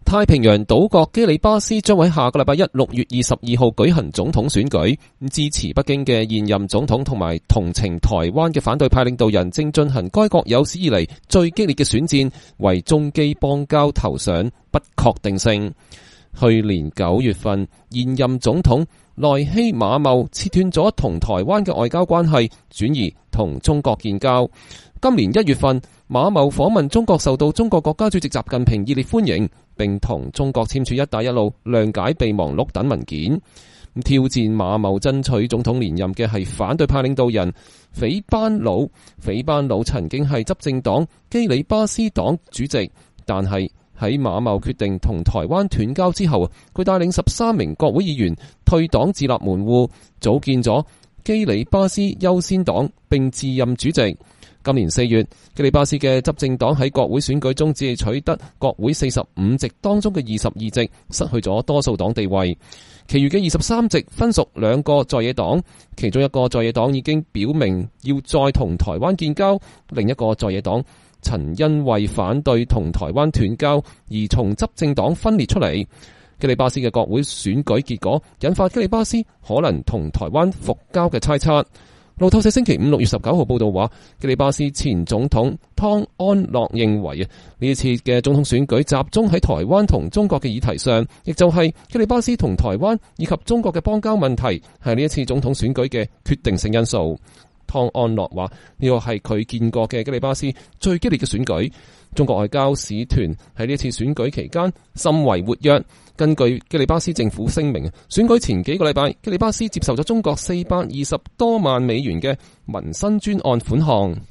太平洋島國基里巴斯將喺下個禮拜一6月22號舉行總統選舉，支持北京嘅現任總統同埋同情台灣嘅反對派領導人正進行該國有史以嚟最激烈嘅選戰，為中基邦交投上不確定性。去年9月份，現任總統萊希馬茂切斷咗同台灣嘅外交關係，轉移同中國建交。今年1月份，馬茂訪問中國，受到中國國家主席習近平熱烈歡迎，並同中國簽署一帶一路諒解備忘錄等文件。挑戰馬茂爭取總統連任嘅係反對派領導人斐班魯。斐班魯曾經係執政黨基里巴斯黨主席，但係喺馬茂決定同台灣斷交之後，佢帶領13名國會議員退黨自立門戶，組建咗基里巴斯優先黨，並自任主席。今年4月，基里巴斯嘅執政黨喺國會選舉中只係取得國會45席當中嘅22席，失去咗多數黨地位。其餘嘅23席分屬2個在野黨，其中一個在野黨已經表明要再同台灣建交，另一個在野黨曾因為反對同台灣斷交而從執政黨分裂出嚟。基里巴斯嘅國會選舉結果引發基里巴斯可能同台灣復交嘅猜測。路透社星期5 6月19號報道話，基里巴斯前總統湯安諾認為呢一次嘅總統選舉集中喺台灣同中國嘅議題上，亦就係基里巴斯同台灣以及中國嘅邦交問題係呢一次總統選舉嘅決定性因素。湯安諾話呢個係佢見過嘅基里巴斯最激烈嘅選舉。中國外交使團喺呢次選舉期間甚為活躍。根據基里巴斯政府聲明，選舉前幾個禮拜，基里巴斯接受咗中國420多萬美元嘅民生專案款項。